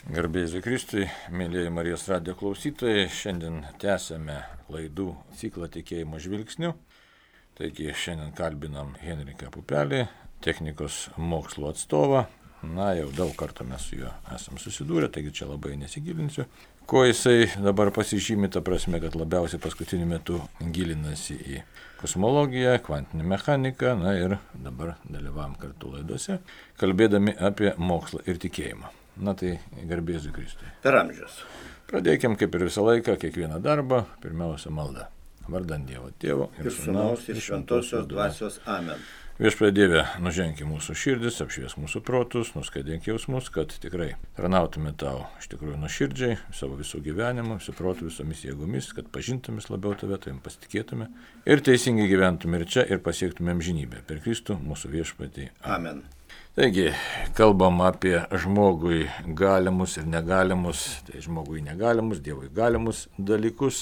Garbė Jėzui Kristui, mėlyjeji Marijos radijo klausytojai, šiandien tęsiame laidų ciklą tikėjimo žvilgsniu. Taigi šiandien kalbinam Henriką Pupelį, technikos mokslo atstovą. Jau daug kartų mes su juo esam susidūrę, taigi čia labai nesigilinsiu. Ko jisai dabar pasižymi, ta prasme, kad labiausiai paskutiniu metu gilinasi į kosmologiją, kvantinę mechaniką, ir dabar dalyvavom kartu laidose, kalbėdami apie mokslą ir tikėjimą. Tai garbė Jėzui Kristui. Per amžius. Pradėkim kaip ir visą laiką, kiekvieną darbą, pirmiausia malda. Vardan Dievo Tėvo ir Sūnaus ir Šventosios Dvasios. Amen. Viešpatie Dieve, nuženk į mūsų širdis, apšvies mūsų protus, nuskaidink jausmus, kad tikrai tarnautume tau iš tikrųjų nuoširdžiai, savo visų gyvenimų, visų protų, visomis jėgomis, kad pažintumės labiau tave, tavim pasitikėtume ir teisingai gyventume ir čia ir pasiektume amžinybę. Per Kristų mūsų viešpatį. Amen. Taigi, kalbam apie žmogui galimus ir negalimus, tai žmogui negalimus, Dievui galimus dalykus.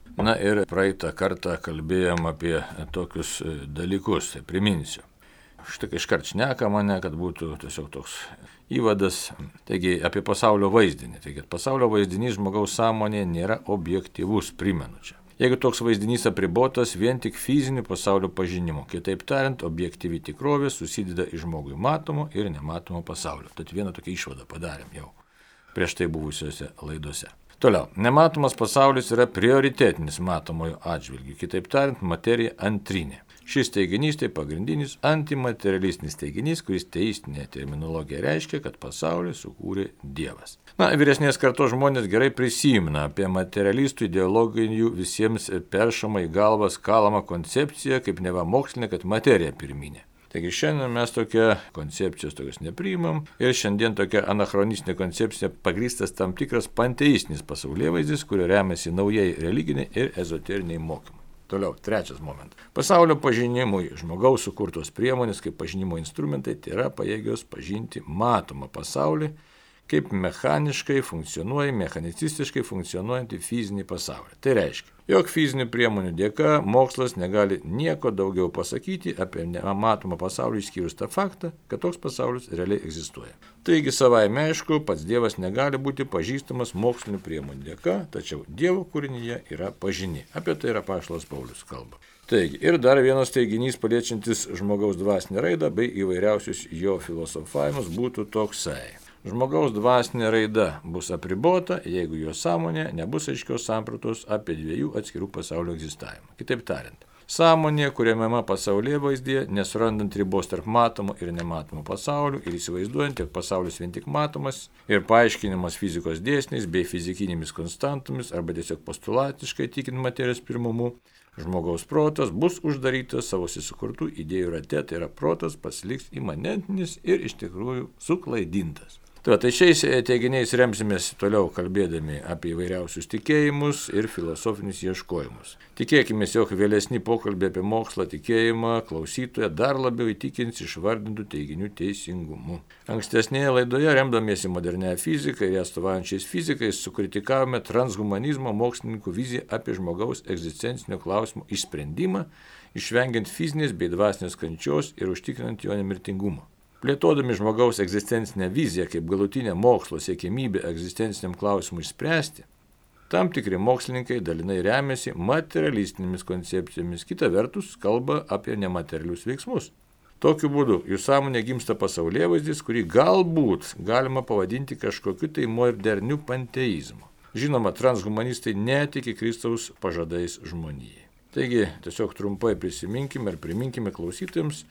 Ir praeitą kartą kalbėjom apie tokius dalykus, tai priminsiu. Štai iškart šneka mane, kad būtų tiesiog toks įvadas. Taigi, apie pasaulio vaizdinį. Taigi, pasaulio vaizdinys žmogaus sąmonėje nėra objektyvus, primenu čia. Jeigu toks vaizdinys apribotas vien tik fiziniu pasaulio pažinimu, kitaip tariant, objektyvi tikrovė susideda iš žmogui matomo ir nematomo pasaulio. Tad vieną tokią išvadą padarėm jau prieš tai buvusiuose laidose. Toliau, nematomas pasaulis yra prioritetinis matomojo atžvilgiu, kitaip tariant, materija antrinė. Šis teiginys tai pagrindinis antimaterialistinis teiginys, kuris teistinė terminologija reiškia, kad pasaulį sukūrė Dievas. Vyresnės kartos žmonės gerai prisimena apie materialistų ideologijų visiems peršamą į galvas kalamą koncepciją, kaip neva mokslinė, kad materija pirminė. Taigi šiandien mes tokią koncepcijos tokios nepriimam ir šiandien tokia anachronistinė koncepcija pagrįstas tam tikras panteistinis pasaulėvaizdis, kurio remiasi naujai religiniai ir ezoteriniai mokymai. Toliau, trečias momentas. Pasaulio pažinimui žmogaus sukurtos priemonės kaip pažinimo instrumentai tai yra pajėgios pažinti matomą pasaulį, kaip mechaniškai funkcionuoja, mechanicistiškai funkcionuojantį fizinį pasaulį. Tai reiškia, jog fizinių priemonių dėka mokslas negali nieko daugiau pasakyti apie nematomą pasaulį išskyrus tą faktą, kad toks pasaulis realiai egzistuoja. Taigi savaime aišku, pats Dievas negali būti pažįstamas mokslinių priemonių dėka, tačiau Dievo kūrinyje yra pažini. Apie tai yra apaštalas Paulius kalba. Taigi, ir dar vienas teiginys paliečiantis žmogaus dvasinę raidą bei įvairiausius jo filosofavimus būtų toksai. Žmogaus dvasinė raida bus apribota, jeigu jo sąmonė nebus aiškios sampratos apie dviejų atskirų pasaulio egzistavimą. Kitaip tariant, sąmonė, kuriamama pasaulėvaizdyje, nesurandant ribos tarp matomo ir nematomo pasaulių ir įsivaizduojant, jog pasaulis vien tik matomas ir paaiškinimas fizikos dėsniais bei fizikinėmis konstantomis arba tiesiog postulatiškai tikint materijos pirmumu, žmogaus protas bus uždarytas savo susikurtų idėjų rate, tai yra protas pasiliks imanentinis ir iš tikrųjų suklaidintas. Tai šiais teiginiais remsimės toliau kalbėdami apie įvairiausius tikėjimus ir filosofinius ieškojimus. Tikėkime, jog vėlesni pokalbė apie mokslą tikėjimą klausytoją dar labiau įtikins išvardintų teiginių teisingumu. Ankstesnėje laidoje, remdamiesi modernėje fiziką ir atstovaujančiais fizikais, sukritikavome transhumanizmo mokslininkų viziją apie žmogaus egzistencinio klausimo išsprendimą, išvengiant fizinės bei dvasinės kančios ir užtikrinant jo nemirtingumą. Plėtodami žmogaus egzistencinę viziją kaip galutinę mokslo siekimybę egzistenciniam klausimui išspręsti, tam tikri mokslininkai dalinai remiasi materialistinėmis koncepcijomis, kita vertus kalba apie nematerialius veiksmus. Tokiu būdu jų sąmonė gimsta pasaulėvaizdis, kurį galbūt galima pavadinti kažkokiu tai moderniu panteizmu. Žinoma, transhumanistai netiki Kristaus pažadais žmonijai. Taigi, tiesiog trumpai prisiminkime ir priminkime klausytojams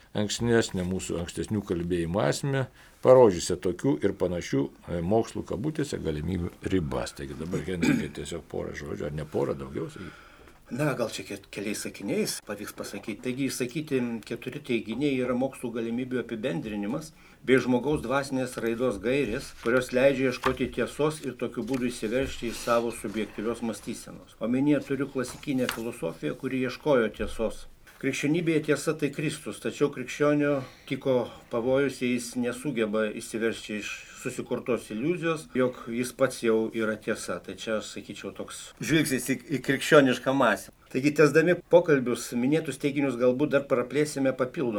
mūsų ankstesnių kalbėjimų esmę, parodžiusią tokių ir panašių mokslų kabutėse galimybių ribas. Taigi dabar Henrikai tiesiog porą žodžių, ar ne porą, daugiau sakyti. Gal čia keliais sakiniais pavyks pasakyti. Taigi, išsakyti 4 teiginiai yra mokslų galimybių apibendrinimas bei žmogaus dvasinės raidos gairės, kurios leidžia ieškoti tiesos ir tokiu būdu įsiveržti į savo subjektyvios mąstysenos. Omenyje turiu klasikinę filosofiją, kuri ieškojo tiesos. Krikščionybėje tiesa tai Kristus, tačiau krikščionio tiko pavojus, jei jis nesugeba įsiveržti iš susikurtos iliuzijos, jog jis pats jau yra tiesa. Tai čia, aš sakyčiau, toks žvilgsnis į krikščionišką masę. Taigi, tęsdami pokalbius, minėtus teiginius galbūt dar praplėsime papildomai.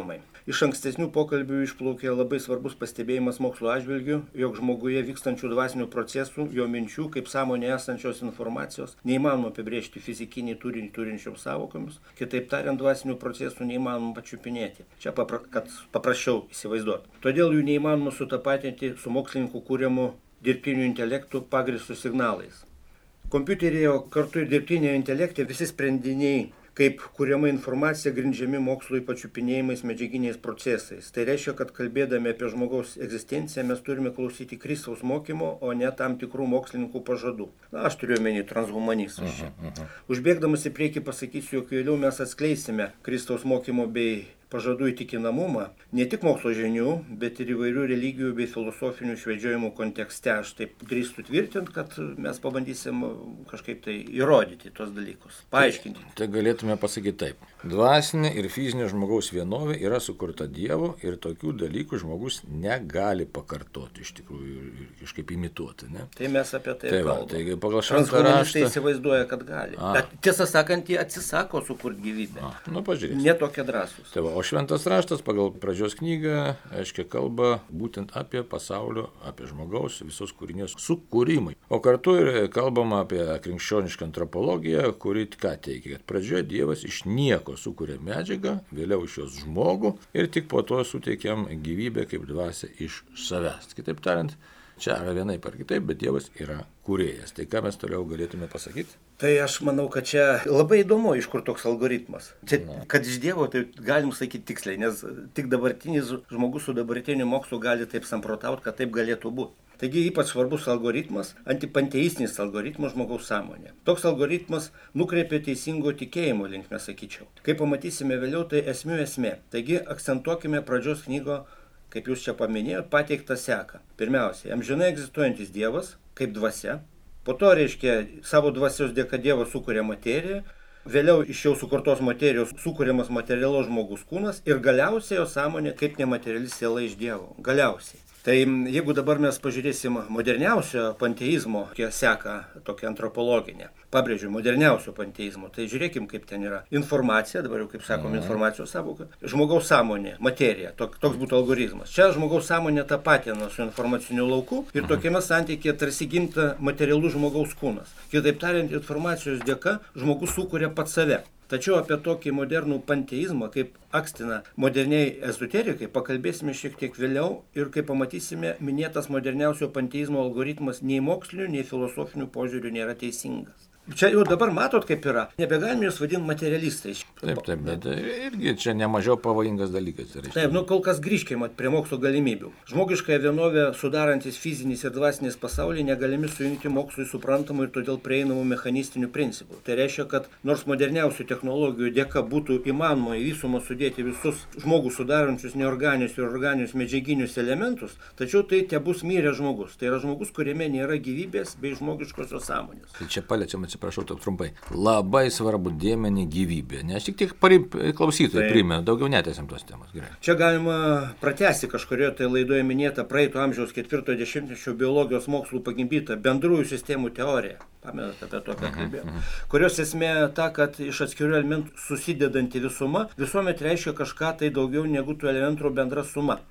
Iš ankstesnių pokalbių išplaukė labai svarbus pastebėjimas mokslo atžvilgiu, jog žmoguje vykstančių dvasinių procesų, jo minčių, kaip sąmonė esančios informacijos, neįmanoma apibrėžti fizikinį turinį turinčioms sąvokomis, kitaip tariant, dvasinių procesų neįmanoma pačiupinėti. Čia kad paprasčiau įsivaizduoti. Todėl jų neįmanoma sutapatinti su mokslininkų kūriamu dirbtiniu intelektu pagrįstų signalais. Kompiuteryje kartu ir dirbtinėje intelekte visi sprendiniai, kaip kuriama informacija, grindžiami mokslo pačiupinėjimais medžiaginiais procesais. Tai reiškia, kad kalbėdami apie žmogaus egzistenciją mes turime klausyti Kristaus mokymo, o ne tam tikrų mokslininkų pažadų. Aš turiu omeny transhumanistus. Užbėgdamas į priekį pasakysiu, jog vėliau mes atskleisime Kristaus mokymo bei pažadų įtikinamumą ne tik mokslo žinių, bet ir įvairių religijų bei filosofinių švedžiojimų kontekste. Aš taip drįstu tvirtinti, kad mes pabandysim kažkaip tai įrodyti tos dalykus, paaiškinti. Tai galėtume pasakyti taip. Dvasinė ir fizinė žmogaus vienovė yra sukurta Dievo ir tokių dalykų žmogus negali pakartoti, iš tikrųjų, ir kažkaip imituoti. Ne? Tai mes apie tai kalbame. Taigi pagal šventą raštą įsivaizduoja, kad gali. Bet tiesą sakant, jie atsisako sukurti gyvybę. Pažiūrės. Ne tokie drąsūs. Tai o šventas raštas pagal pradžios knygą, aiškiai, kalba būtent apie pasaulio, apie žmogaus visos kūrinės sukūrimai. O kartu ir kalbama apie krikščionišką antropologiją, kuri ką teigia, kad pradžioje Dievas iš nieko sukuria medžiagą, vėliau iš jos žmogų ir tik po to suteikiam gyvybę kaip dvasią iš savęs. Kitaip tariant, čia yra vienaip ar kitaip, bet Dievas yra kūrėjas. Tai ką mes toliau galėtume pasakyti? Tai aš manau, kad čia labai įdomu, iš kur toks algoritmas. Čia, kad iš Dievo, tai galim sakyti tiksliai, nes tik dabartinis žmogus su dabartiniu mokslu gali taip samprotauti, kad taip galėtų būti. Taigi ypač svarbus algoritmas, antipanteistinis algoritmas žmogaus sąmonė. Toks algoritmas nukreipia teisingo tikėjimo linkme, sakyčiau. Kaip pamatysime vėliau, tai esmė. Taigi akcentuokime pradžios knygo, kaip jūs čia paminėjote, pateiktą seką. Pirmiausia, amžinai egzistuojantis Dievas, kaip dvasia. Po to, reiškia, savo dvasios dėka Dievas sukuria materiją, vėliau iš jau sukurtos materijos sukuriamas materialos žmogus kūnas ir galiausiai jo sąmonė kaip nemateriali siela iš Dievo. Galiausiai. Tai jeigu dabar mes pažiūrėsim moderniausio panteizmo seką, tokią antropologinę, pabrėžiu, moderniausio panteizmo, tai žiūrėkim, kaip ten yra informacija, dabar jau kaip sakom, informacijos sąvoka, žmogaus sąmonė, materija, toks būtų algoritmas. Čia žmogaus sąmonė tapatina su informaciniu lauku ir tokiame santykėje tarsi gimta materialus žmogaus kūnas. Kitaip tariant, informacijos dėka žmogus sukuria pats save. Tačiau apie tokį modernų panteizmą, kaip akstina moderniai ezoterikai, pakalbėsime šiek tiek vėliau ir kaip pamatysime, minėtas moderniausio panteizmo algoritmas nei mokslinių, nei filosofinių požiūrių nėra teisingas. Čia jau dabar matot, kaip yra. Nebegalime jūs vadinti materialistais. Taip, bet irgi čia nemažiau pavojingas dalykas. Taip, kol kas grįžkime prie mokslo galimybių. Žmogiškąją vienovę sudarantis fizinis ir dvasinis pasauliai negalimi sujungti mokslui suprantamų ir todėl prieinamų mechanistinių principų. Tai reiškia, kad nors moderniausių technologijų dėka būtų įmanoma į visumą sudėti visus žmogų sudarančius neorganinius ir organinius medžiaginius elementus, tačiau tai tebus miręs žmogus. Tai yra žmogus, kuriame nėra gyvybės bei žmogiškosios sąmonės. Tai čia paliečiam, atsiprašau, taip trumpai. Labai svarbu dėmenį gyvybė, nes tik klausytojai primena, daugiau netęsiam tos temos. Gerai. Čia galima pratęsti kažkurioje tai laidoje minėtą praeito amžiaus 40-mečio biologijos mokslų pagimdytą bendrųjų sistemų teoriją. Pamenat apie tokią kalbėjimą. Kurios esmė ta, kad iš atskirų elementų susidedanti visuma visuomet reiškia kažką tai daugiau negu tų elementų bendra suma.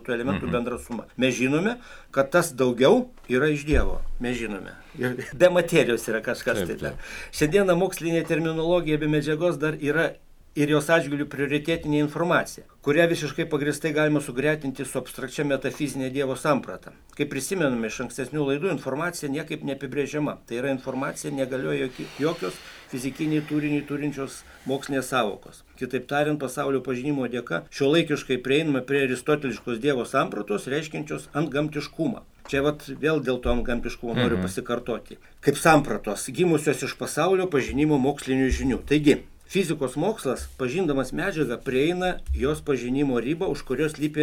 Mes žinome, kad tas daugiau yra iš Dievo. Mes žinome. Ir be materijos yra kažkas tai. Šiandieną mokslinė terminologija be medžiagos dar yra ir jos atžvilgių prioritetinė informacija, kurią visiškai pagrįstai galima sugretinti su abstrakčia metafizinė Dievo samprata. Kaip prisimename iš ankstesnių laidų, informacija niekaip neapibrėžiama. Tai yra informacija negalioja jokios fizikiniai turiniai turinčios mokslinės sąvokos. Kitaip tariant, pasaulio pažinimo dėka šiuolaikiškai prieinama prie aristoteliškos Dievo sampratos, reiškiančios antgamtiškumą. Čia vėl dėl to antgamtiškumo noriu pasikartoti. Kaip sampratos, gimusios iš pasaulio pažinimo mokslinių žinių. Taigi, fizikos mokslas, pažindamas medžiagą, prieina jos pažinimo ribą, už kurios lypi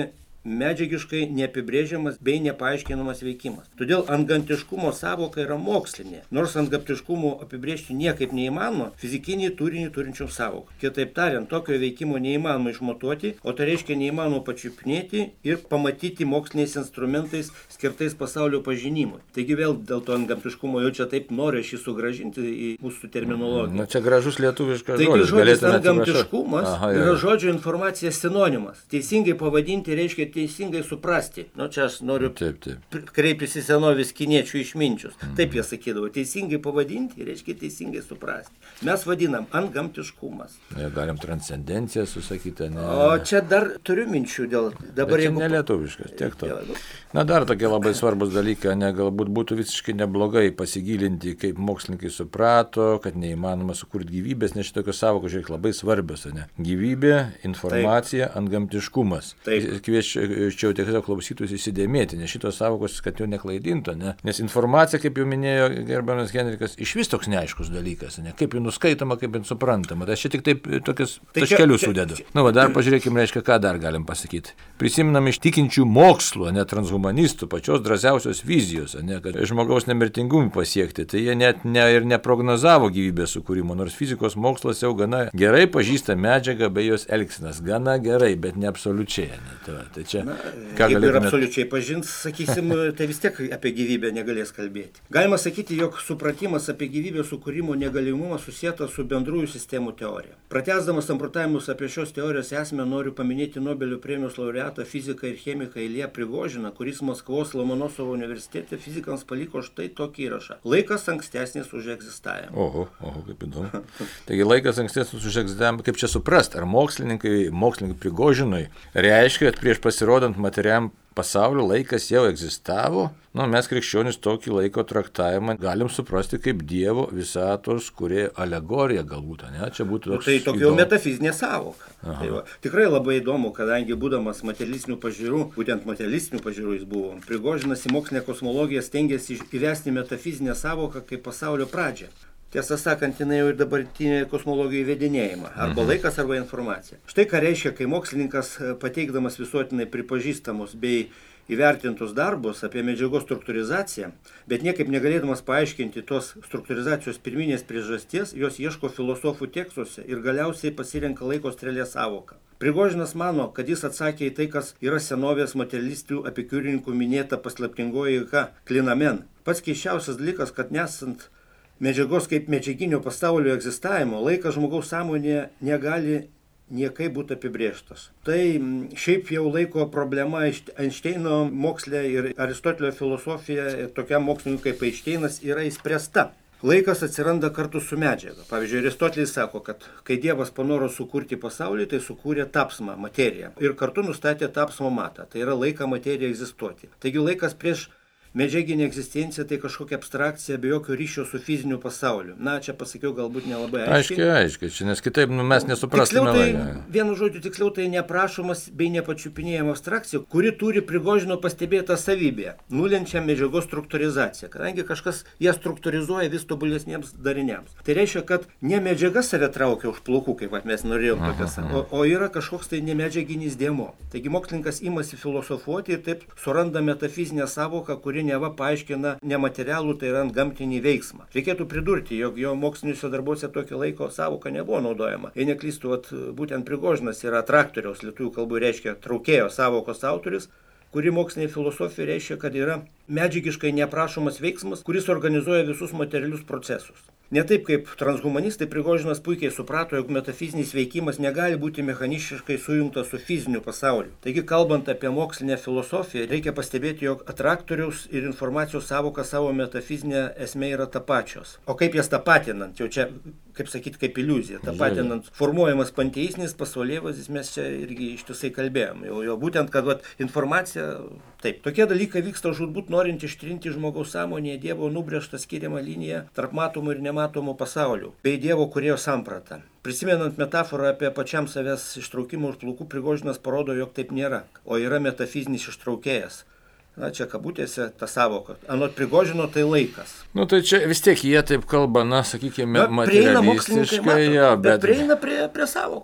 medžiagiškai neapibrėžiamas bei nepaaiškinamas veikimas. Todėl antgamtiškumo sąvoka yra mokslinė, nors antgamtiškumo apibrėžti niekaip neįmanoma fizikinį turinį turinčių sąvokų. Kitaip tariant, tokio veikimo neįmanoma išmatuoti, o tai reiškia neįmanoma pačiupinėti ir pamatyti moksliniais instrumentais skirtais pasaulio pažinimui. Taigi vėl dėl to antgamtiškumo jau čia taip noriu šį sugrąžinti į mūsų terminologiją. Na čia gražus lietuviškas žodis. Taigi žodis antgamtiškumas yra žodžio informacija sinonimas. Teisingai pavadinti reiškia teisingai suprasti. Nu čia aš noriu kreiptis į senovės kiniečių išminčius. Taip jie sakydavo, teisingai pavadinti reiškia teisingai suprasti. Mes vadinam antgamtiškumas. Galim transcendenciją susakyti, ne? O čia dar turiu minčių dėl dabar. Bet čia nelietuviškas, tiek to. Na dar tokie labai svarbus dalykai, galbūt būtų visiškai neblogai pasigilinti, kaip mokslininkai suprato, kad neįmanoma sukurti gyvybės, nes šitokios sąvokos, žiūrėk, labai svarbios, ne? Gyvybė, informacija, antgamtiškumas. Kvieščiau tiesiog klausytus įsidėmėti, nes šitos sąvokos, kad jau neklaidintų, ne? Nes informacija, kaip jau minėjo gerbiamas Henrikas, iš vis toks neaiškus dalykas, ne? Kaip ji nuskaitoma, kaip ji suprantama. Tai aš čia tik taip tokius taškelius sudedu. Na, dar pažiūrėkime, reiškia, ką dar galim pasakyti. Prisiminam iš tikinčių mokslo, ne transhumanistų, pačios drąsiausios vizijos, ne, kad žmogaus nemirtingumui pasiekti, tai jie net ir neprognozavo gyvybės sukūrimo, nors fizikos mokslas jau gana gerai pažįsta medžiagą bei jos elgsenas, gana gerai, bet ne absoliučiai. Ne, tai čia, jeigu ir absoliučiai pažins, sakysim, tai vis tiek apie gyvybę negalės kalbėti. Galima sakyti, jog supratimas apie gyvybės sukūrimo negalimumą susietas su bendrųjų sistemų teorija. Pratęsdamas samprotavimus apie šios teorijos esmę, noriu paminėti Nobelio premijos laureatą fiziką ir chemiką Ilją Prigožiną, kuris Maskvos Lomonosovo universitete fizikams paliko štai tokį įrašą. Laikas ankstesnis už egzistavimą. Oho, kaip įdomu. Taigi laikas ankstesnis už egzistavimą, kaip čia suprast, ar mokslininkai Prigožinui reiškia, kad prieš pasirodant materiam pasaulio laikas jau egzistavo? Mes krikščionys tokį laiko traktavimą galim suprasti kaip Dievo visatos, kurie alegorija galbūt, ne? Čia būtų toks tai tokia jau metafizinė sąvoka. Tai tikrai labai įdomu, kadangi būdamas materialistinių pažiūrų, būtent materialistinių pažiūrų jis buvo, Prigožinas į mokslinę kosmologiją stengėsi įvesti metafizinę sąvoką kaip pasaulio pradžią. Tiesą sakant, jinai jau ir dabartinė kosmologija įvedinėjama. Arba laikas, arba informacija. Štai ką reiškia, kai mokslininkas pateikdamas visuotinai pripažįstamus bei įvertintus darbus apie medžiagos struktūrizaciją, bet niekaip negalėdamas paaiškinti tos struktūrizacijos pirminės priežasties, jos ieško filosofų tekstuose ir galiausiai pasirenka laiko strėlės sąvoką. Prigožinas mano, kad jis atsakė į tai, kas yra senovės materialistų epikiurininkų minėta paslaptingoji klinamen. Pats keisčiausias dalykas, kad nesant medžiagos kaip medžiaginio pasaulio egzistavimo, laikas žmogaus sąmonėje negali niekai būtų apibrėžtas. Tai šiaip jau laiko problema Einšteino moksle ir Aristotelio filosofija, tokiam mokslininkui kaip Einšteinas, yra įspręsta. Laikas atsiranda kartu su medžiaga. Pavyzdžiui, Aristotelis sako, kad kai Dievas panoro sukurti pasaulį, tai sukūrė tapsmą, materiją. Ir kartu nustatė tapsmo matą. Tai yra laiką materiją egzistuoti. Taigi laikas prieš medžiaginė egzistencija tai kažkokia abstrakcija be jokio ryšio su fiziniu pasauliu. Na, čia pasakiau galbūt nelabai aiškiai. Aiškiai, čia, nes kitaip mes nesuprastume. Vienu žodžiu, tiksliau tai neprašomas bei nepačiupinėjama abstrakcija, kuri turi Prigožino pastebėtą savybę, nulenčią medžiagos struktūrizaciją, kadangi kažkas ją struktūrizuoja vis tobulesniems dariniams. Tai reiškia, kad ne medžiaga save traukia už plaukų, kaip mes norėjom tokias, o yra kažkoks tai nemedžiaginis dėmuo. Taigi mokslininkas imasi filosofuoti ir taip suranda metafizinę sąvoką, kuri neva paaiškina nematerialų, tai yra antgamtinį veiksmą. Reikėtų pridurti, jog jo moksliniuose darbuose tokio laiko sąvoka nebuvo naudojama. Jei neklystu, būtent Prigožinas yra atraktoriaus, lietuvių kalbų reiškia traukėjo sąvokos autorius, kuri mokslinė filosofija reiškia, kad yra medžiagiškai neaprašomas veiksmas, kuris organizuoja visus materialius procesus. Ne taip kaip transhumanistai, Prigožinas puikiai suprato, jog metafizinis veikimas negali būti mechaniškai sujungtas su fiziniu pasauliu. Taigi, kalbant apie mokslinę filosofiją, reikia pastebėti, jog atraktoriaus ir informacijos sąvoka savo metafizinė esmė yra tapačios. O kaip jas tapatinant, jau čia, kaip sakyti, kaip iliuzija, tapatinant, formuojamas panteistinis pasaulėvaizdis, mes čia irgi ištisai kalbėjom. Jau būtent, kad informacija, taip, tokie dalykai vyksta žūtbūt norint ištrinti žmogaus sąmonėje Dievo nubrėžtą skiriamą liniją tarp matomų ir nematomų pasaulių, bei Dievo kūrėjo sampratą. Prisimenant metaforą apie pačiam savęs ištraukimą už plaukų, Prigožinas parodo, jog taip nėra, o yra metafizinis ištraukėjas. Na, čia kabutėse ta sąvoka. Anot Prigožino tai laikas. Nu, tai čia vis tiek jie taip kalba, sakykime, materialistiškai. Bet prieina prie sąvokos.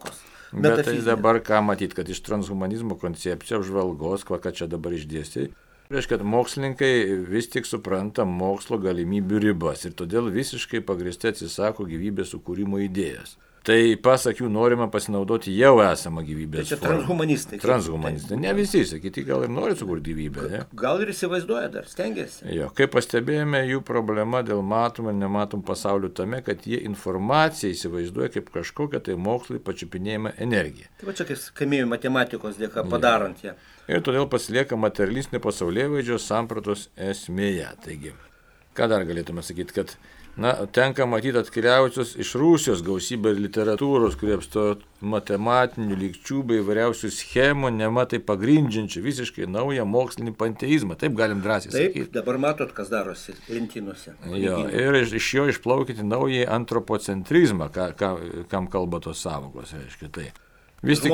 Bet tai dabar ką matyti, kad iš transhumanizmo koncepcijos apžvalgos, ką čia dabar išdėstė, reiškia, kad mokslininkai vis tik supranta mokslo galimybių ribas ir todėl visiškai pagrįstai atsisako gyvybės sukūrimo idėjas. Tai pasak jų norima pasinaudoti jau esamą gyvybės formą. Tai čia transhumanistai. Transhumanistai. Ne visi, sakyti, gal ir nori sukurti gyvybę. Ne? Gal ir įsivaizduoja dar, stengiasi. Jo, kaip pastebėjome, jų problema dėl matomų ir nematomų pasaulių tame, kad jie informaciją įsivaizduoja kaip kažkokią tai mokslui pačiupinėjimą energiją. Tai va čia kaip kamėjų matematikos dėka padarant ją. Ir todėl pasilieka materialistinio pasaulėvaizdžio sampratos esmėje. Taigi, ką dar galėtume sakyti, kad tenka matyti atkeliaujusios iš Rusijos gausybę literatūros, kurie apstojo matematinių lygčių bei įvairiausių schemų, nematai pagrindžiančių visiškai naują mokslinį panteizmą. Taip galim drąsiai sakyti. Taip, dabar matot, kas darosi lentynuose. Jo, ir iš jo išplaukyti naują antropocentrizmą, kam kalba tos sąvokos, reiškia tai. Vis tik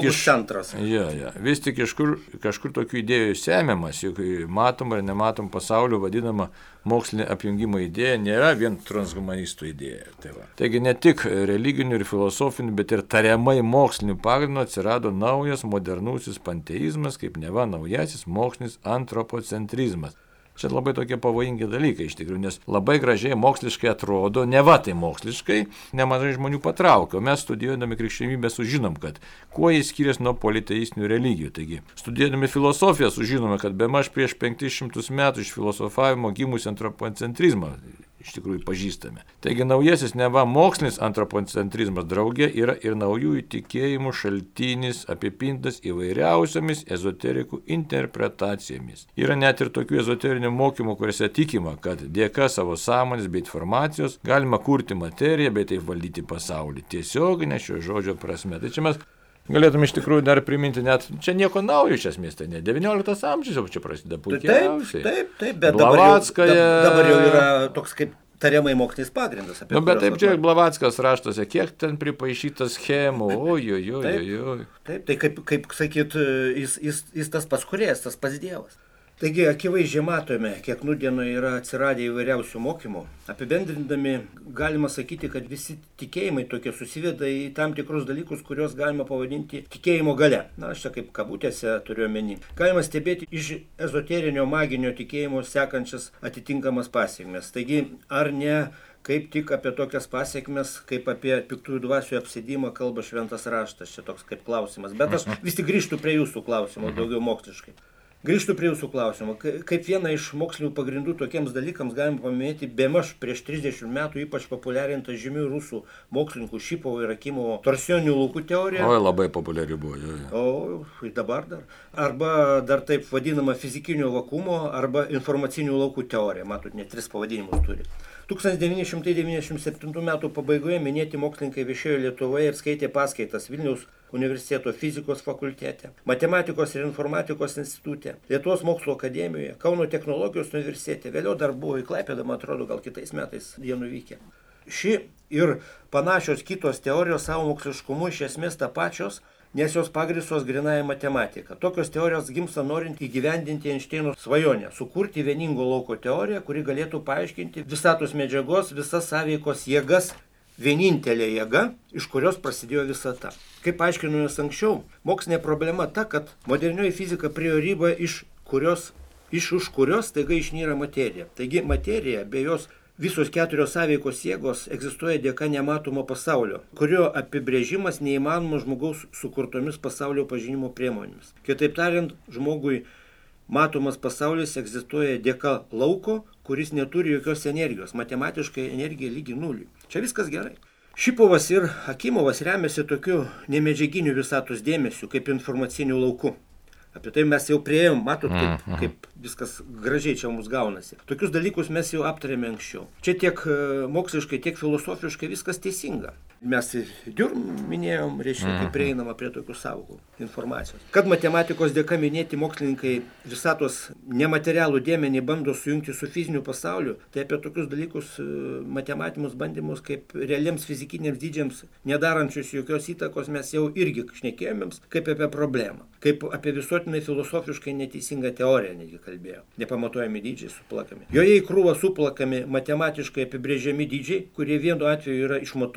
iš kažkur tokių idėjų semiamas, juk matom ir nematom pasaulio vadinama mokslinė apjungimo idėja nėra vien transhumanistų idėja. Taigi ne tik religinių ir filosofinių, bet ir tariamai mokslinių pagrindų atsirado naujas modernusis panteizmas, kaip neva naujasis mokslinis antropocentrizmas. Čia labai tokie pavojingi dalykai iš tikrųjų, nes labai gražiai moksliškai atrodo, neva tai moksliškai, nemažai žmonių patraukia. Mes studijuodami krikščionybę sužinom, kad kuo jis skiriasi nuo politeistinių religijų. Taigi, studijuodami filosofiją sužinome, kad bemaž prieš 500 metų iš filosofavimo gimusi antropocentrizmą iš tikrųjų pažįstame. Taigi naujasis neva mokslinis antropocentrizmas draugė yra ir naujųjų tikėjimų šaltinis apipintas įvairiausiomis ezoterikų interpretacijomis. Yra net ir tokių ezoterinių mokymų, kuriuose tikima, kad dėka savo sąmonės bei informacijos galima kurti materiją bei taip valdyti pasaulį. Tiesioginė šio žodžio prasme. Tai čia mes galėtume iš tikrųjų dar priminti, net čia nieko naujo iš esmės, tai ne 19 amžius jau čia prasideda puikiausiai. Taip, bet dabar jau yra toks kaip tariamai mokslinis pagrindas. Bet taip čia Blavatskos raštuose, kiek ten pripaišytas schemų, ojojojojoj. Taip, tai kaip sakyt, jis tas pats kūrėjas, tas pats dievas. Taigi, akivaizdžiai matome, kiek nūdienų yra atsiradę įvairiausių mokymų. Apibendrindami, galima sakyti, kad visi tikėjimai tokie susiveda į tam tikrus dalykus, kuriuos galima pavadinti tikėjimo galia. Aš čia kaip kabutėse turiu omeny. Galima stebėti iš ezoterinio maginio tikėjimo sekančias atitinkamas pasiekmes. Taigi, ar ne kaip tik apie tokias pasiekmes, kaip apie piktųjų dvasių apsėdimą kalba šventas raštas, čia toks kaip klausimas. Bet aš vis tik grįžtu prie jūsų klausimo, daugiau moksliškai. Grįžtu prie jūsų klausimo. Kaip vieną iš mokslinių pagrindų tokiems dalykams galima paminėti bemaž prieš 30 metų ypač populiarintą žymių rusų mokslininkų Šipovo ir Akimovo torsioninių laukų teoriją. Oi, labai populiari buvo. O dabar dar. Arba dar taip vadinama fizikinio vakumo arba informacinių laukų teorija. Matot, net 3 pavadinimus turi. 1997 metų pabaigoje minėti mokslininkai viešėjo Lietuvoje ir skaitė paskaitas Vilniaus universiteto fizikos fakultete, matematikos ir informatikos institute, Lietuvos mokslo akademijoje, Kauno technologijos universitete, vėliau dar buvo į Klaipėdą, man atrodo, gal kitais metais jie nuvykę. Ši ir panašios kitos teorijos savo moksliškumu iš esmės tą pačios, nes jos pagrįstos grynąja matematika. Tokios teorijos gimsta norint įgyvendinti Einšteino svajonę, sukurti vieningo lauko teoriją, kuri galėtų paaiškinti visatos medžiagos, visas sąveikos jėgas, vienintelė jėga, iš kurios prasidėjo visata. Kaip aiškinome anksčiau, mokslinė problema ta, kad modernioji fizika priėjo ribą, iš už kurios staiga išnyra materija. Taigi materija be jos visos 4 sąveikos jėgos egzistuoja dėka nematomo pasaulio, kurio apibrėžimas neįmanomas žmogaus sukurtomis pasaulio pažinimo priemonėmis. Kitaip tariant, žmogui matomas pasaulis egzistuoja dėka lauko, kuris neturi jokios energijos. Matematiškai energija lygi nuliui. Čia viskas gerai. Šipovas ir Akimovas remiasi tokiu nemedžiaginiu visatos dėmesiu, kaip informaciniu lauku. Apie tai mes jau priėjom, matot, kaip viskas gražiai čia mums gaunasi. Tokius dalykus mes jau aptarėme anksčiau. Čia tiek moksliškai, tiek filosofiškai viskas teisinga. Mes ir minėjom, reiškia, kaip prieinama prie tokių sąvokų informacijos. Kad matematikos dėka minėti mokslininkai visatos nematerialų dėmenį bando sujungti su fiziniu pasauliu, tai apie tokius dalykus matematinius bandymus kaip realiems fizikiniams dydžiams, nedarančius jokios įtakos, mes jau irgi šnekėjomėms kaip apie problemą. Kaip apie visuotinai filosofiškai neteisingą teoriją netgi kalbėjo. Nepamatuojami dydžiai suplakami. Joje į krūvą suplakami matematiškai apibrėžiami dydžiai, kurie vienu atveju yra išmatuojami, o kitu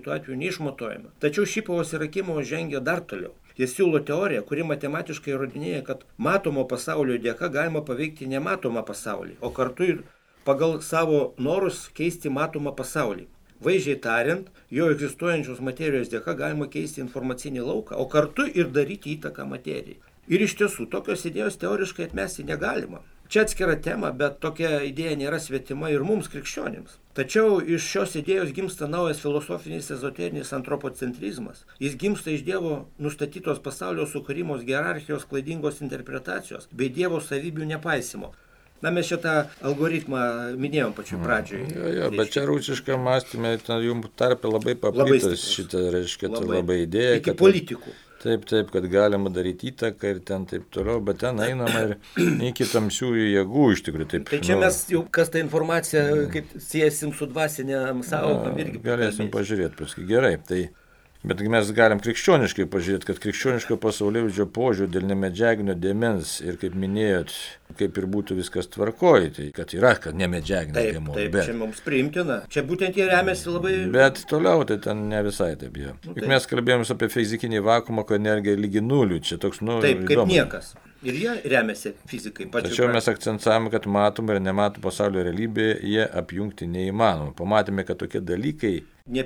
kitu atveju neišmatuojama. Tačiau Šipovas ir Akimovas žengia dar toliau. Jis siūlo teoriją, kuri matematiškai įrodinėja, kad matomo pasaulio dėka galima paveikti nematomą pasaulį, o kartu ir pagal savo norus keisti matomą pasaulį. Vaizdžiai tariant, jo egzistuojančios materijos dėka galima keisti informacinį lauką, o kartu ir daryti įtaką materijai. Ir iš tiesų, tokios idėjos teoriškai atmesti negalima. Čia atskira tema, bet tokia idėja nėra svetima ir mums krikščionims. Tačiau iš šios idėjos gimsta naujas filosofinis ezoterinis antropocentrizmas. Jis gimsta iš Dievo nustatytos pasaulio sukūrimos hierarchijos klaidingos interpretacijos bei Dievo savybių nepaisimo. Na, mes šitą algoritmą minėjom pačiu pradžioj. Jo, bet čia rūsiška mąstymė, jums tarpe labai paplitas šitą, reiškia, labai idėja. Iki politikų. Taip, kad galima daryti įtaką ir ten taip toliau, bet ten einama ir iki tamsiųjų jėgų iš tikrųjų. Taip, tai čia mes jau, kas tą informaciją, kaip siesim su dvasiniam sąvokom irgi. Galėsim pažiūrėti paskui. Gerai, tai, bet mes galim krikščioniškai pažiūrėti, kad krikščioniško pasaulėvaizdžio požiūrio dėl nemedžiaginio dėmens ir kaip minėjot, kaip ir būtų viskas tvarkoj, tai kad yra, kad nemedžiaginio dėmo. Taip, čia mums priimtina. Čia būtent jie remiasi labai. Bet toliau tai ten ne visai taip jau. Juk mes kalbėjome apie fizikinį vakumą, kad energija lygi nuliui. Čia toks, taip, kaip įdomu. Niekas. Ir jie remiasi fizikai. Tačiau mes akcentavome, kad matomą ir nematomą pasaulio realybėje jie apjungti neįmanoma. Pamatėme, kad tokie dalykai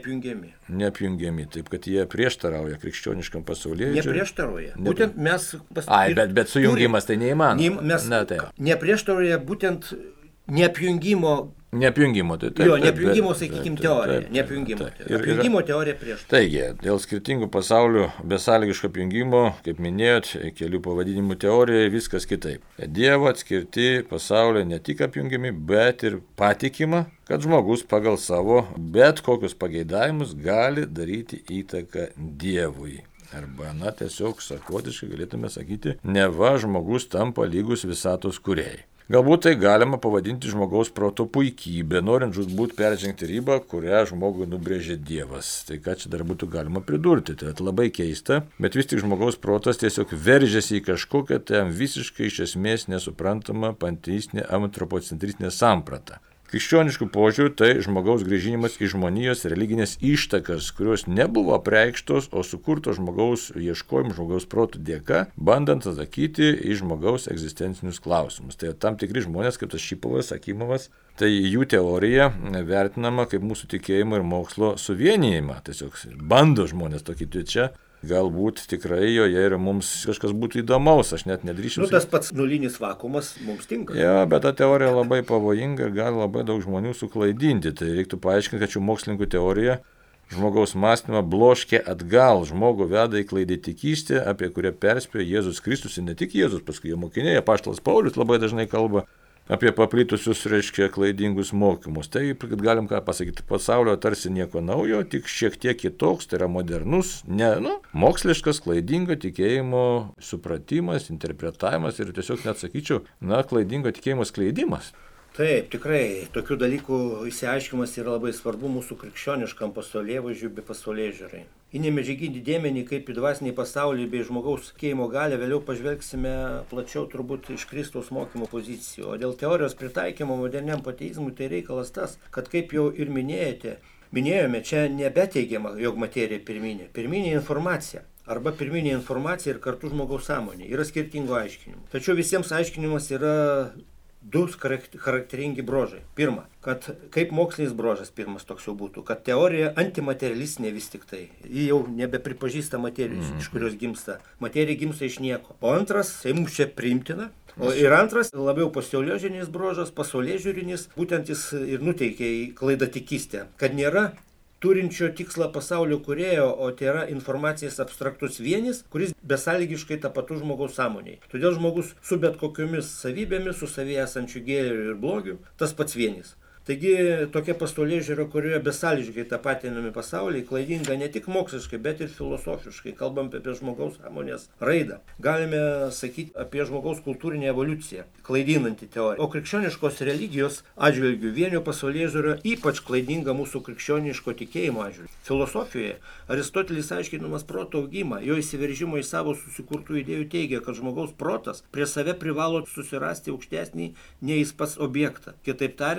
neapjungiami, taip kad jie prieštarauja krikščioniškam pasaulyje. Neprieštarauja. Būtent mes bet sujungimas tai neįmanoma. Neprieštarauja būtent neapjungimo. Neapjungimo, tai taip. Jo, neapjungimo, sakykime, teorija. Neapjungimo. Apjungimo teorija prieš. Taigi, dėl skirtingų pasaulių besąlygiško apjungimo, kaip minėjot, kelių pavadinimų teorijoje viskas kitaip. Dievo atskirti pasauliai ne tik apjungiami, bet ir patikima, kad žmogus pagal savo bet kokius pageidavimus gali daryti įtaką Dievui. Arba, tiesiog sarkotiškai galėtume sakyti, neva žmogus tampa lygus visatos kūrėjai. Galbūt tai galima pavadinti žmogaus proto puikybė, norint žūtbūt peržengti ribą, kurią žmogui nubrėžė Dievas. Tai ką čia dar būtų galima pridurti, tai labai keista, bet vis tik žmogaus protas tiesiog veržiasi į kažkokią tam visiškai iš esmės nesuprantamą panteistinę antropocentristinę sampratą. Krikščioniškų požiūrių tai žmogaus grįžinimas į žmonijos religinės ištakas, kurios nebuvo apreikštos, o sukurto žmogaus ieškojimų žmogaus protų dėka, bandant atsakyti į žmogaus egzistencinius klausimus. Tai tam tikri žmonės, kaip tas Šipovas, Akimovas, tai jų teorija vertinama kaip mūsų tikėjimo ir mokslo suvienijimą. Tiesiog bando žmonės tokį čia. Galbūt tikrai joje ir mums kažkas būtų įdomaus, aš net nedrįšiu. Tas pats nulinis vakuumas mums tinka. Jo, bet ta teorija labai pavojinga ir gali labai daug žmonių suklaidinti. Tai reiktų paaiškinti, kad šių mokslininkų teorija žmogaus mąstymą bloškia atgal, žmogų veda į klaidėtikystę, apie kurią perspėjo Jėzus Kristus ir ne tik Jėzus, paskui jo mokiniai, apaštalas Paulius labai dažnai kalba apie paplitusius, reiškia, klaidingus mokymus. Tai, kad galim ką pasakyti, pasaulio tarsi nieko naujo, tik šiek tiek kitoks, tai yra modernus, moksliškas, klaidingo tikėjimo supratimas, interpretavimas ir tiesiog net sakyčiau, klaidingo tikėjimo skleidimas. Taip, tikrai, tokių dalykų išsiaiškimas yra labai svarbu mūsų krikščioniškam pasaulėvaizdžiui bei pasaulėžiūrai. Į nemedžiaginį dėmenį kaip į dvasinį pasaulį bei žmogaus tikėjimo galią vėliau pažvelgsime plačiau turbūt iš Kristaus mokymo pozicijų. O dėl teorijos pritaikymo moderniam pateizmui tai reikalas tas, kad kaip jau ir minėjome, čia nebeteigiama, jog materija pirminė. Pirminė informacija. Arba pirminė informacija ir kartu žmogaus sąmonė. Yra skirtingų aiškinimų. Tačiau visiems aiškinimas yra du charakteringi brožai. Pirma, kad kaip mokslinis brožas pirmas toks jau būtų, kad teorija antimaterialistinė vis tik tai. Ji jau nebepripažįsta materijos, iš kurios gimsta. Materija gimsta iš nieko. O antras, tai mums čia priimtina. Ir antras, labiau pasaulėžiūrinis brožas, pasaulėžiūrinis, būtent jis ir nuteikia į klaidatikystę, kad nėra turinčio tikslą pasaulio kūrėjo, o tai yra informacijas abstraktus vienis, kuris besąlygiškai tapatus žmogaus sąmoniai. Todėl žmogus su bet kokiomis savybėmis, su savyje esančiu gėriu ir blogiu, tas pats vienis. Taigi tokia pasaulėžiūra, kurioje besąlygiškai tapatinami pasauliai, klaidinga ne tik moksliškai, bet ir filosofiškai. Kalbam apie žmogaus sąmonės raidą. Galime sakyti apie žmogaus kultūrinę evoliuciją, klaidinantį teoriją. O krikščioniškos religijos atžvilgių vienio pasaulėžiūra ypač klaidinga mūsų krikščioniško tikėjimo atžvilgių. Filosofijoje Aristotelis aiškinamas proto augimą, jo įsiveržimo į savo susikurtų idėjų teigia, kad žmogaus protas prie save privalo susirasti aukštesnį nei jis pats objektą. Kitaip tariant, tam, kad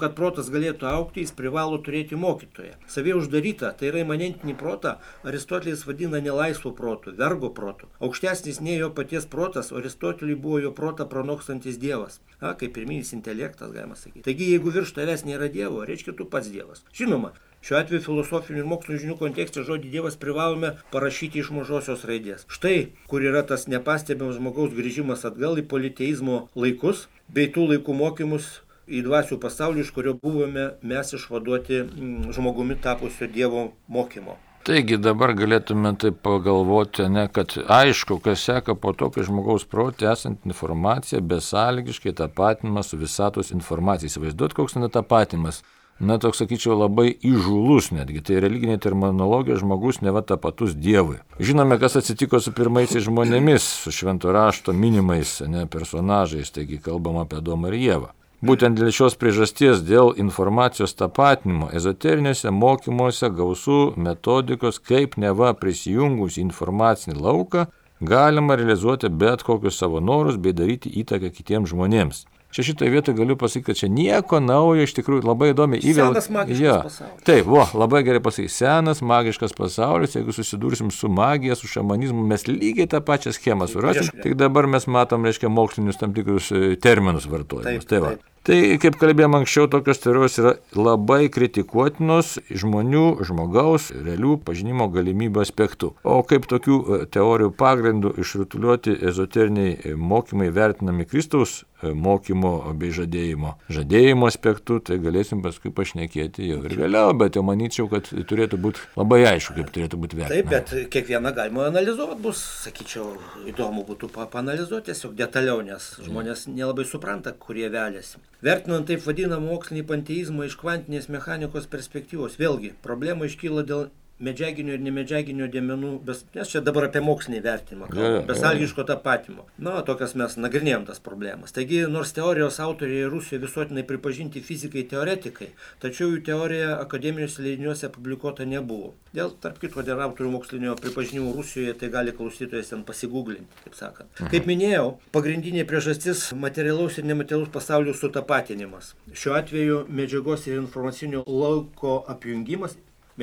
kad protas galėtų augti, jis privalo turėti mokytoją. Savie uždarytą, tai yra imanentinį protą, Aristotelis vadina nelaisvu protu, vergo protu. Aukštesnis nei jo paties protas, Aristoteliui buvo jo protą pranokstantis dievas. Kaip pirminis intelektas, galima sakyti. Taigi, jeigu virš tavęs nėra dievo, reiškia tu pats dievas. Žinoma, šiuo atveju filosofinių ir mokslinių žinių kontekste žodį dievas privalome parašyti iš mažosios raidės. Štai, kur yra tas nepastebimas žmogaus grįžimas atgal į politeizmo laikus, bei tų laikų mokymus į dvasių pasaulį, iš kurio buvome mes išvaduoti žmogumi tapusio Dievo mokymo. Taigi dabar galėtume taip pagalvoti, kad aišku, kas seka po to, kai žmogaus prote esant informacija besąlygiškai tapatinama su visatos informacija. Įsivaizduot, koks netapatimas. Toks, sakyčiau, labai įžūlus netgi. Tai religinė terminologija žmogus neva tapatus Dievui. Žinome, kas atsitiko su pirmaisiais žmonėmis, su švento rašto minimais personažais, taigi kalbam apie Adomą ir Ievą. Būtent dėl šios priežasties, dėl informacijos tapatinimo, ezoteriniuose mokymuose gausų metodikos, kaip neva prisijungus į informacinį lauką, galima realizuoti bet kokius savo norus bei daryti įtaką kitiems žmonėms. Čia šitoje vietoje galiu pasakyti, kad čia nieko naujo, iš tikrųjų labai įdomi. Senas magiškas pasaulis. Taip, labai gerai pasakyti, senas magiškas pasaulis, jeigu susidursim su magija, su šamanizmu, mes lygiai tą pačią schemą surasim, tik dabar mes matom, mokslinius tam tikrus terminus vartojimus. Taip. Tai, kaip kalbėjom anksčiau, tokios teorijos yra labai kritikuotinos žmonių, žmogaus, realių pažinimo galimybių aspektų. O kaip tokių teorijų pagrindų išrutuliuoti ezoteriniai mokymai vertinami Kristaus mokymo bei žadėjimo aspektų, tai galėsim paskui pašnekėti jau ir vėliau, bet jau manyčiau, kad turėtų būti labai aišku, kaip turėtų būti vertinama. Taip, bet kiekvieną galima analizuoti bus, sakyčiau, įdomu būtų paanalizuoti tiesiog detaliau, nes žmonės nelabai supranta, kurie veliasi. Vertinant taip vadinamą mokslinį panteizmą iš kvantinės mechanikos perspektyvos, vėlgi, problema iškyla dėl medžiaginio ir nemedžiaginio dėmenų, nes čia dabar apie mokslinį vertinimą, besalgiško tapatimo. Tokias mes nagrinėjom tas problemas. Taigi, nors teorijos autoriai Rusijoje visuotinai pripažinti fizikai teoretikai, tačiau jų teorija akademiniuose leidiniuose publikuota nebuvo. Tarp kitko, dėl autorių mokslinio pripažinimo Rusijoje, tai gali klausytojas ten pasigūglinti, taip sakant. Kaip minėjau, pagrindinė priežastis materialaus ir nematerialaus pasaulio sutapatinimas. Šiuo atveju medžiagos ir informacinio lauko apjungimas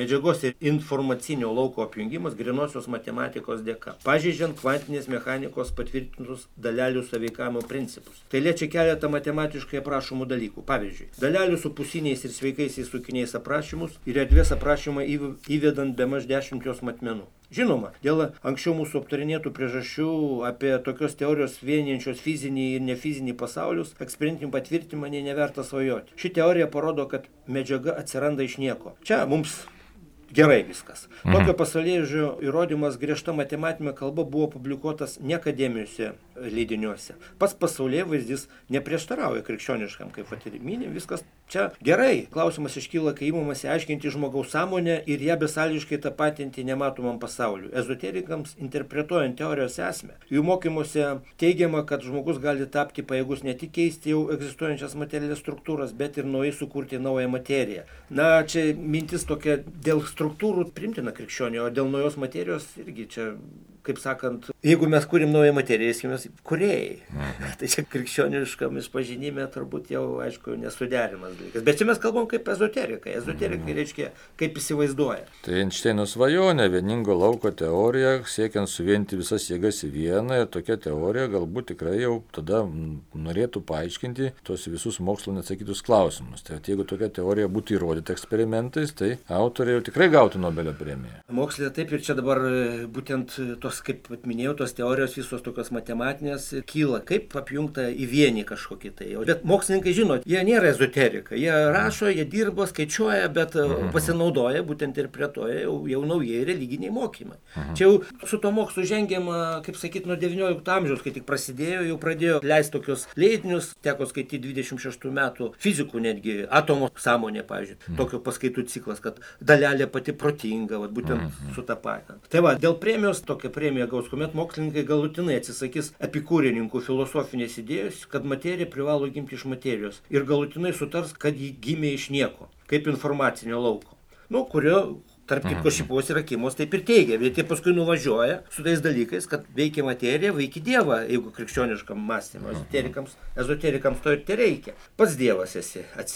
grinosios matematikos dėka, pažeidžiant kvantinės mechanikos patvirtintus dalelių sąveikavimo principus. Tai liečia keletą matematiškai aprašomų dalykų. Pavyzdžiui, dalelių su pusiniais ir sveikaisiais sukiniais aprašymus ir erdvės aprašymą įvedant bemaž 10 jos matmenų. Žinoma, dėl anksčiau mūsų aptarinėtų priežasčių apie tokios teorijos vienijančios fizinį ir nefizinį pasaulius, eksperimentinį patvirtinimą neverta svajoti. Ši teorija parodo, kad medžiaga atsiranda iš nieko. Čia mums gerai viskas. Tokio pasaulėžiūrio įrodymas griežta matematinė kalba buvo publikuotas ne akademiniuose leidiniuose. Pats pasaulėvaizdis neprieštarauja krikščioniškam, kaip minė, viskas čia gerai. Klausimas iškyla, kai imamasi aiškinti žmogaus sąmonę ir ją besąlygiškai tapatinti nematomam pasauliu. Ezoterikams interpretuojant teorijos esmę, jų mokymuose teigiama, kad žmogus gali tapti pajėgus ne tik keisti jau egzistuojančias materialias struktūras, bet ir naujai sukurti naują materiją. Čia mintis tokia dėl struktūrų primtina krikščionį, o dėl naujos materijos irgi čia, kaip sakant, jeigu mes kūrim naują materiją, mes kūrėjai. Tai čia krikščioniškam išpažinime turbūt jau, aišku, nesuderimas dalykas. Bet čia mes kalbam kaip ezoterikai. Ezoterikai reiškia, kaip įsivaizduoja. Tai Einšteino svajonė, vieningo lauko teorija, siekiant suvienyti visas jėgas į vieną, ir tokia teorija galbūt tikrai jau tada norėtų paaiškinti tos visus mokslo neatsakytus klausimus. Tai jeigu tokia teorija būtų įrodyta eksperimentais, tai autoriai jau tikrai gautų Nobelio premiją. Mokslė taip, ir čia dabar būtent tos, kaip minėjau, tos teorijos visos tokios matematinės kyla, kaip apjungta į vienį kažkokį tai. Bet mokslininkai, žinot, jie nėra ezoterikai, jie rašo, jie dirba, skaičiuoja, bet pasinaudoja, būtent interpretuoja jau naujai religiniai mokymai. Čia jau su to mokslu žengiama, kaip sakyti, nuo 19 amžiaus, kai tik prasidėjo, jau pradėjo leisti tokius leidinius, teko skaityti 26 metų fizikų netgi, atomo sąmonė, pavyzdžiui, tokio paskaitų ciklas, kad dalelė pati protinga, būtent sutapatinant. Tai dėl premijos tokia premija gaus, kuomet mokslininkai galutinai atsisakys epikūrininkų filosofinės idėjos, kad materija privalo gimti iš materijos ir galutinai sutars, kad ji gimė iš nieko, kaip informacinio lauko. Kurio, tarp kitko, Šipos ir Akimos taip ir teigia, bet jie paskui nuvažiuoja su tais dalykais, kad veikia materija, veikia Dievą, jeigu krikščioniškam mąstymui, ezoterikams to ir reikia. Pats Dievas esi atseit.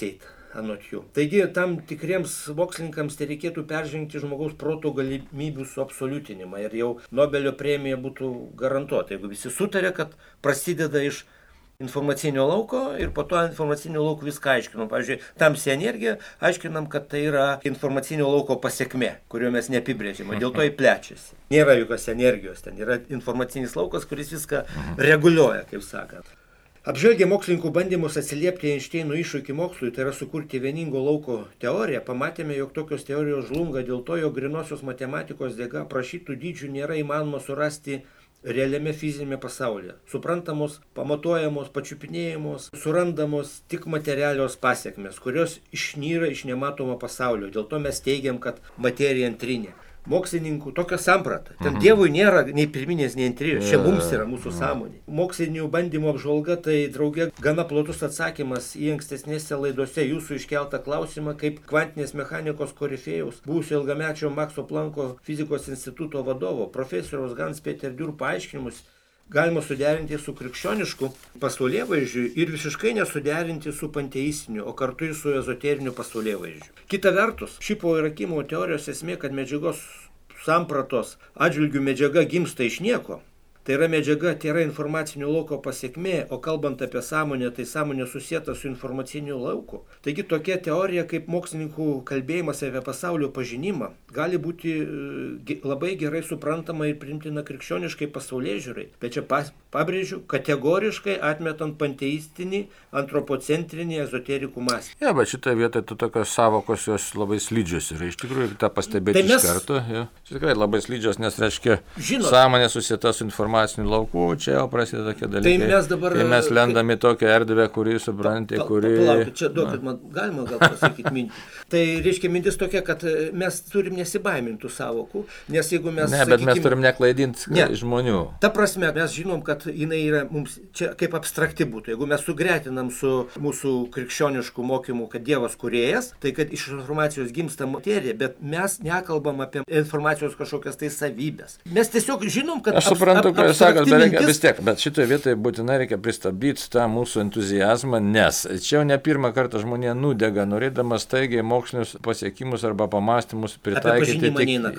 anot jų. Taigi tam tikriems mokslininkams tai reikėtų peržengti žmogaus proto galimybių suabsoliutinimą ir jau Nobelio premija būtų garantuota, jeigu visi sutarė, kad prasideda iš informacinio lauko ir po to informacinio lauko viską aiškinam. Pavyzdžiui, tamsi energija aiškinam, kad tai yra informacinio lauko pasiekmė, kurio mes neapibrėžime, dėl to jį plečiasi. Nėra jokios energijos, ten yra informacinis laukas, kuris viską reguliuoja, kaip sakant. Apžvelgę mokslininkų bandymus atsiliepti Einšteino iššūkį mokslui, tai yra sukurti vieningo lauko teoriją, pamatėme, jog tokios teorijos žlunga dėl to, jog grynosios matematikos dėka aprašytų dydžių nėra įmanoma surasti realiame fizinėme pasaulyje. Suprantamos, pamatuojamos, pačiupinėjamos, surandamos tik materialios pasiekmes, kurios išnyra iš nematomo pasaulio. Dėl to mes teigiam, kad materija antrinė. Mokslininkų tokia samprata. Ten Dievui nėra nei pirminės, nei antrinės. Čia mums yra mūsų sąmonė. Mokslinių bandymų apžvalga tai drauge gana platus atsakymas į ankstesnėse laidose jūsų iškeltą klausimą, kaip kvantinės mechanikos korifėjaus, buvusio ilgamečio Makso Planko fizikos instituto vadovo, profesoriaus Hans-Peter Dürr paaiškinimus galima suderinti su krikščionišku pasaulėvaizdžiu ir visiškai nesuderinti su panteistiniu, o kartu ir su ezoteriniu pasaulėvaizdžiu. Kita vertus, Šipo ir Akimo teorijos esmė, kad medžiagos sampratos atžvilgių medžiaga gimsta iš nieko. Tai yra medžiaga, tai yra informacinio lauko pasiekmė, o kalbant apie sąmonę, tai sąmonė susieta su informaciniu lauku. Taigi tokia teorija kaip mokslininkų kalbėjimas apie pasaulio pažinimą gali būti labai gerai suprantama ir priimtina krikščioniškai pasaulėžiūrai. Bet čia pabrėžiu, kategoriškai atmetant panteistinį, antropocentrinį ezoterikų mąstymą. Ja, bet šitoje vietoje tokios savokos jos labai slidžios yra. Iš tikrųjų, tą pastebėti iš karto. Ja. Tikrai labai slidžios, nes reiškia sąmonė susieta su informaciniu lauku, čia jau prasideda tokie dalykai. Tai mes dabar... Kai mes lendame į tokią erdvę, kuri supranti, kuri... Palaukit, čia duokit, man galima gal pasakyti mintį. Tai reiškia mintis tokia, kad mes turim nesibaimintų savokų, nes jeigu mes... Ne, bet mes turim neklaidinti žmonių. Ta prasme, mes žinom, kad jinai yra mums čia kaip abstrakti būtų. Jeigu mes sugretinam su mūsų krikščionišku mokymu, kad Dievas kūrėjas, tai kad iš informacijos gimsta materija, bet mes nekalbam apie informacijos kažkokias tai savybės. Mes tiesiog žinom, kad... Aš suprantu, ką jūs sakot, vis tiek, bet šitoje vietoje būtinai reikia pristabdyti tą mūsų entuziazmą, nes čia jau ne pirmą kartą žmonė nudega, norėdamas staigiai mokslinius pasiekimus arba pamastymus pritaikyti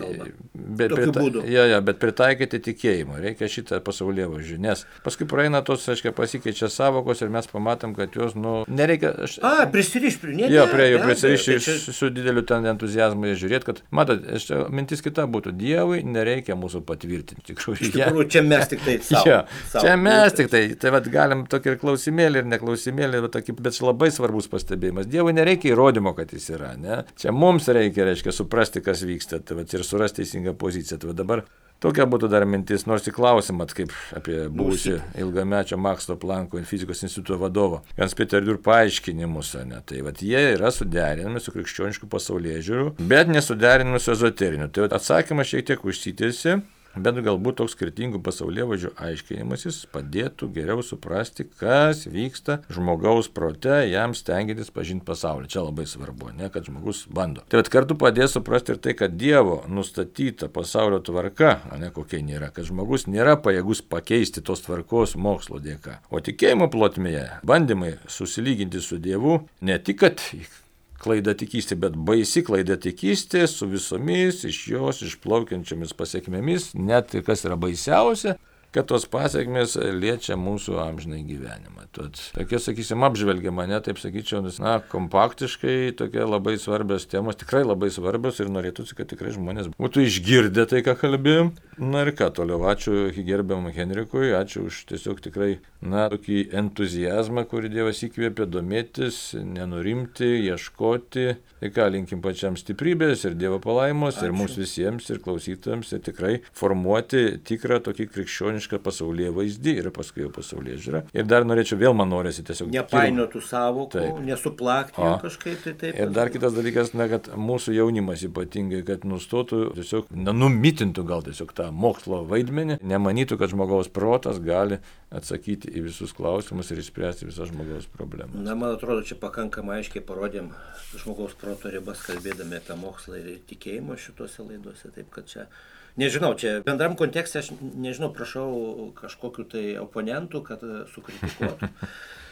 bet pritaikyti tikėjimą. Reikia šitą pasaulėvaizdį, nes paskui praeina tos, aiškiai, pasikeičia savokos ir mes pamatom, kad jos, nereikia... Prisirišti prie jų prisirišti su dideliu ten entuziazmu žiūrėti, kad, matot, mintis kita būtų, Dievui nereikia mūsų patvirtinti. Iš tikrųjų, čia mes tik tai savo. Čia mes tik tai. Tai vat galim tokį ir klausimėlį, ir neklausimėlį, bet labai svarbus pastebėjimas. Dievui nereikia įrodymo, kad jis yra, ne? Čia mums reikia suprasti, kas vyksta, tai vat ir surasti teisingą poziciją. Tai dabar tokia būtų dar mintis, nors į klausimą, kaip apie buvusį ilgamečio Makso Planko fizikos instituto vadovo Hans-Peter Dürr paaiškinimus, ne? Tai vat jie yra suderinami su krikščionišku pasaulėžiūriu, bet nesuderinami su ezoteriniu. Tai atsakymas šiek tiek užsitęsė. Bet galbūt toks skirtingų pasaulėvaizdžių aiškinimasis padėtų geriau suprasti, kas vyksta žmogaus prote, jam stengiantis pažinti pasaulį. Čia labai svarbu, ne, kad žmogus bando. Tai kartu padės suprasti ir tai, kad Dievo nustatyta pasaulio tvarka, ne kokia nėra, kad žmogus nėra pajėgus pakeisti tos tvarkos mokslo dėka. O tikėjimo plotmėje bandymai susilyginti su Dievu ne tik, kad klaida tikystė, bet baisi klaida tikystė su visomis iš jos išplaukiančiomis pasiekmėmis, net ir kas yra baisiausia, kad tos pasiekmės liečia mūsų amžinai gyvenimą. Tokie, sakysim, apžvelgiama, taip sakyčiau, kompaktiškai tokie labai svarbios temos, tikrai labai svarbios ir norėtųsi, kad tikrai žmonės būtų išgirdę tai, ką kalbėjom. Na ir ką toliau, ačiū gerbiamam Henrikui, ačiū už tiesiog tikrai, tokį entuziazmą, kurį Dievas įkvėpė domėtis, nenurimti, ieškoti. Tai ką, linkim pačiam stiprybės ir Dievo palaimos, ir mums visiems, ir klausytojams, ir tikrai formuoti tikrą tokį krikščionišką pasaulėvaizdį ir paskui jau pasaulėžiūrą. Ir dar norėčiau, vėl man norisi tiesiog... Nepainiotų savokų, nesuplakti jų kažkaip taip. Ir dar kitas dalykas, kad mūsų jaunimas ypatingai, kad nustotų tiesiog, numitintų gal tiesiog tą mokslo vaidmenį, nemanytų, kad žmogaus protas gali atsakyti į visus klausimus ir išspręsti visas žmogaus problemas. Man atrodo, čia pakankamai aiškiai parodėm žmogaus proto ribas, kalbėdami apie mokslą ir tikėjimą šitose laidose. Taip, kad čia, nežinau, čia bendram kontekste, aš nežinau, prašau kažkokiu tai oponentų, kad sukritikuotų.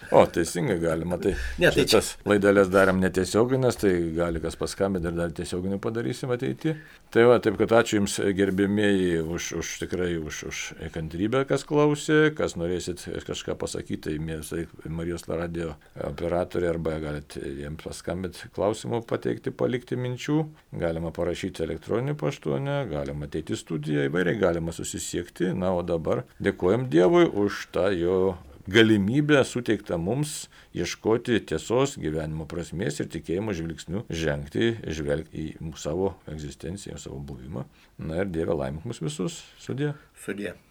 O, teisingai galima. Tai šitas laidelės darėm netiesioginės, tai gali kas paskambinti ir dar tiesioginį padarysim ateityje. Tai va, taip kad ačiū Jums, gerbėmieji, už kantrybę, kas klausė, kas norėsit kažką pasakyti, tai Marijos radio operatoriai arba galite jiems paskambinti klausimų, pateikti, palikti minčių. Galima parašyti elektroniniu paštu, galima ateiti į studiją, įvairiai galima susisiekti. Na, o dabar dėkojam Dievui už tą jo galimybę suteiktą mums ieškoti tiesos, gyvenimo prasmės ir tikėjimo žvilgsnių žvelgti į savo egzistenciją, savo buvimą. Na ir Dieve laimink mus visus. Sudie. Sudie.